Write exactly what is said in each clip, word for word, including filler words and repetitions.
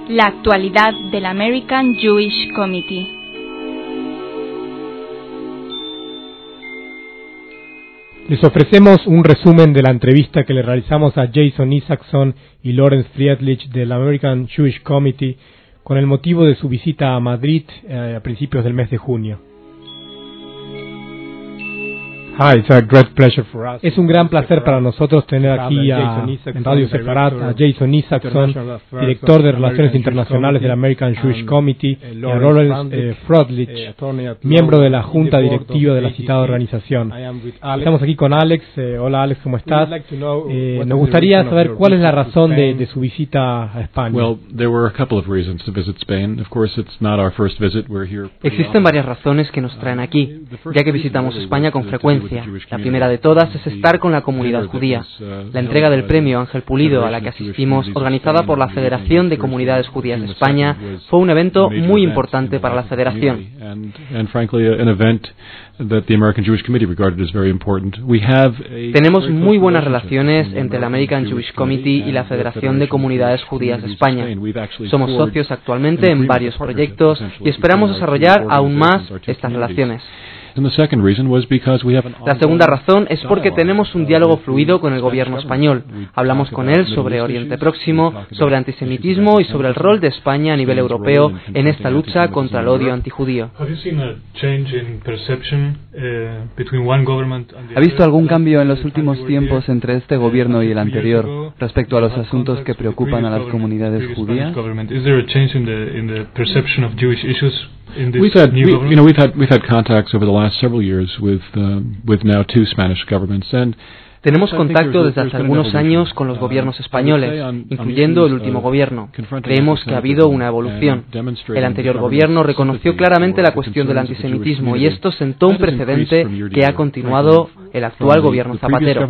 La actualidad del American Jewish Committee. Les ofrecemos un resumen de la entrevista que le realizamos a Jason Isaacson y Lawrence Friedrich del American Jewish Committee con el motivo de su visita a Madrid eh, a principios del mes de junio. Hi, it's a great pleasure for us. Es un gran placer para nosotros tener aquí a, en Radio Sefarat a Jason Isaacson, director de Relaciones Internacionales del American Jewish Committee, y a Lawrence eh, Friedrich, miembro de la Junta Directiva de la citada organización. Estamos aquí con Alex. Eh, hola Alex, ¿cómo estás? Eh, nos gustaría saber cuál es la razón de, de su visita a España. Existen varias razones que nos traen aquí, ya que visitamos España con frecuencia. La primera de todas es estar con la comunidad judía. La entrega del premio Ángel Pulido, a la que asistimos, organizada por la Federación de Comunidades Judías de España, fue un evento muy importante para la Federación. Tenemos muy buenas relaciones entre el American Jewish Committee y la Federación de Comunidades Judías de España. Somos socios actualmente en varios proyectos y esperamos desarrollar aún más estas relaciones. La segunda razón es porque tenemos un diálogo fluido con el gobierno español. Hablamos con él sobre Oriente Próximo, sobre antisemitismo y sobre el rol de España a nivel europeo en esta lucha contra el odio antijudío. ¿Ha visto algún cambio en los últimos tiempos entre este gobierno y el anterior respecto a los asuntos que preocupan a las comunidades judías? We've had, we, you know, we've had we've had contacts over the last several years with uh, with now two Spanish governments, and tenemos contacto desde hace algunos años con los gobiernos españoles, incluyendo el último gobierno. Creemos que ha habido una evolución. El anterior gobierno reconoció claramente la cuestión del antisemitismo y esto sentó un precedente que ha continuado el actual gobierno Zapatero.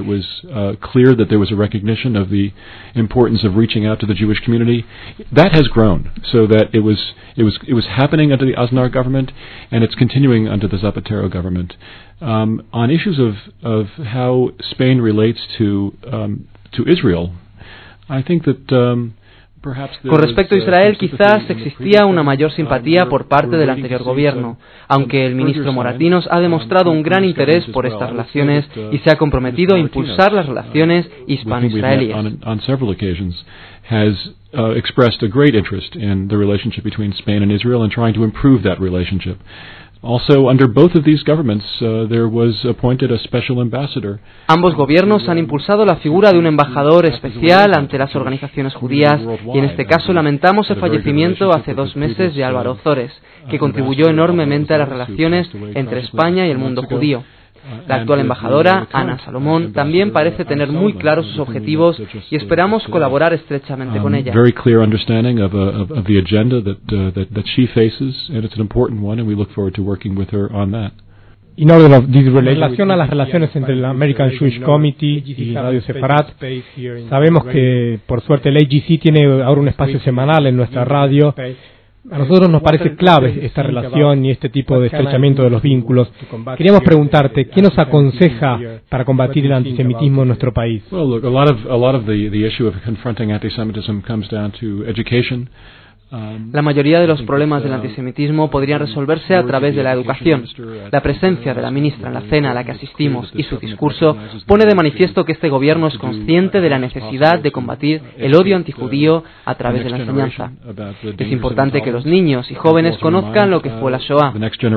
It was it was happening under the Aznar government, and it's continuing under the Zapatero government. Um, on issues of of how Spain relates to um, to Israel, I think that um, perhaps con respecto a Israel quizás existía una mayor simpatía por parte del anterior gobierno, aunque el ministro Moratinos ha demostrado un gran interés por estas relaciones y se ha comprometido a impulsar las relaciones hispano-israelíes. has uh, expressed a great interest in the relationship between Spain and Israel and trying to improve that relationship. Also, under both of these governments, uh, there was appointed a special ambassador. Ambos gobiernos han impulsado la figura de un embajador especial ante las organizaciones judías y en este caso lamentamos el fallecimiento hace dos meses de Álvaro Ozores, que contribuyó enormemente a las relaciones entre España y el mundo judío. La actual embajadora, Ana Salomón, también parece tener muy claros sus objetivos y esperamos colaborar estrechamente con ella. Very clear understanding of of the agenda that that she faces, and it's an important one, and we look forward to working with her on that. In orden of this relation, en relación a las relaciones entre el American Jewish Committee y Radio Sefarat, sabemos que por suerte el A G C tiene ahora un espacio semanal en nuestra radio. A nosotros nos parece clave esta relación y este tipo de estrechamiento de los vínculos. Queríamos preguntarte, ¿qué nos aconseja para combatir el antisemitismo en nuestro país? Well, look, a lot of a lot of the the issue of confronting anti-Semitism comes down to education. La mayoría de los problemas del antisemitismo podrían resolverse a través de la educación. La presencia de la ministra en la cena a la que asistimos y su discurso pone de manifiesto que este gobierno es consciente de la necesidad de combatir el odio antijudío a través de la enseñanza. Es importante que los niños y jóvenes conozcan lo que fue la Shoah.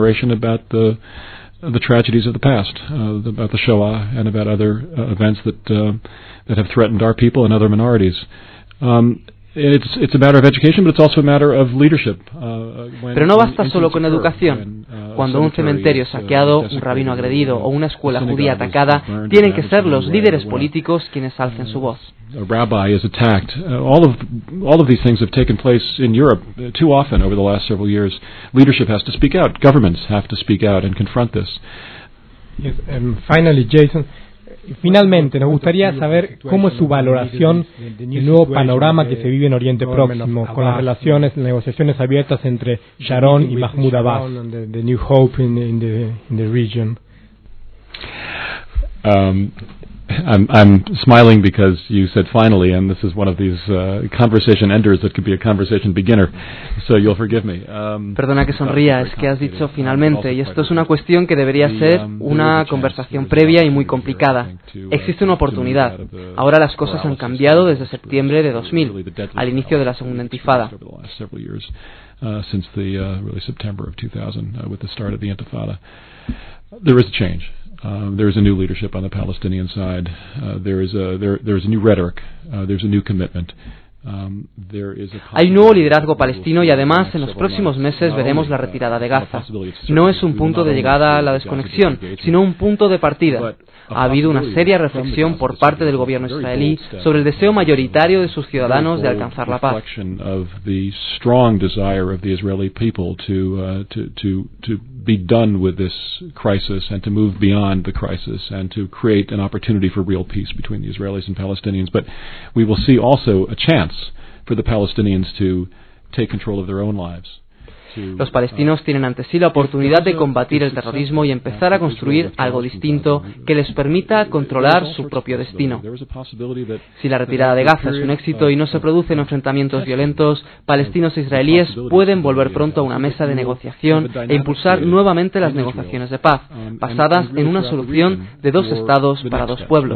The tragedies of the past, uh, about the Shoah and about other uh, events that uh, that have threatened our people and other minorities. Um, It's, it's a matter of education, but it's also a matter of leadership. Uh, Pero no basta solo con educación. Cuando un cementerio es saqueado, un rabino agredido o una escuela judía atacada, tienen que ser los líderes políticos quienes alcen su voz. A rabbi is attacked. Uh, all of all of these things have taken place in Europe uh, too often over the last several years. Leadership has to speak out. Governments have to speak out and confront this. Yes, um, finally, Jason. Finalmente, nos gustaría saber cómo es su valoración del nuevo panorama que se vive en Oriente Próximo, con las relaciones, negociaciones abiertas entre Sharon y Mahmoud Abbas, the new hope in, in, the, in the region. Um, I'm, I'm smiling because you said finally, and this is one of these uh, conversation enders that could be a conversation beginner, so you'll forgive me. Um, Perdona que sonría, es que has dicho finalmente, y esto es una cuestión que debería ser una conversación previa y muy complicada. Existe una oportunidad. Ahora las cosas han cambiado desde septiembre de dos mil, al inicio de la segunda intifada. Uh, since the uh, really September of two thousand, uh, with the start of the Intifada, there is a change. Um, there is a new leadership on the Palestinian side. Uh, there is a there there is a new rhetoric. Uh, there's a new commitment. Um, there is a Hay un nuevo liderazgo palestino y además en los próximos meses veremos la retirada de Gaza. No es un punto de llegada a la desconexión, sino un punto de partida. Ha habido una seria reflexión por parte del gobierno israelí sobre el deseo mayoritario de sus ciudadanos de alcanzar la paz. Be done with this crisis and to move beyond the crisis and to create an opportunity for real peace between the Israelis and Palestinians. But we will see also a chance for the Palestinians to take control of their own lives. Los palestinos tienen ante sí la oportunidad de combatir el terrorismo y empezar a construir algo distinto que les permita controlar su propio destino. Si la retirada de Gaza es un éxito y no se producen enfrentamientos violentos, palestinos e israelíes pueden volver pronto a una mesa de negociación e impulsar nuevamente las negociaciones de paz, basadas en una solución de dos estados para dos pueblos.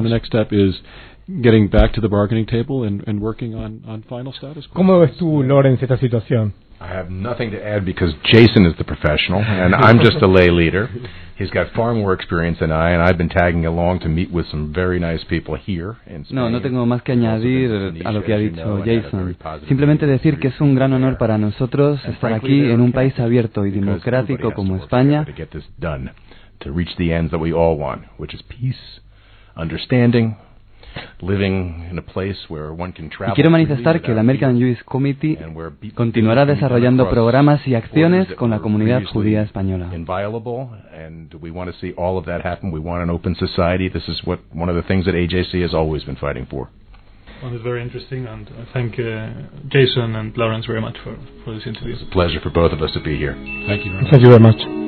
¿Cómo ves tú, Lawrence, esta situación? I have nothing to add because Jason is the professional and I'm just a lay leader. He's got far more experience than I, and I've been tagging along to meet with some very nice people here in Spain. No, no tengo más que añadir a lo que ha dicho Jason. Simplemente decir que es un gran honor para nosotros estar aquí en un país abierto y democrático como España. To reach the ends that we all want, which is peace, understanding. Y quiero manifestar que el American Jewish Committee continuará desarrollando programas y acciones con la comunidad judía española. Well, it's very interesting, and I thank uh, Jason and Lawrence very much for, for this interview. It's a pleasure for both of us to be here. Thank you very much. Thank you very much.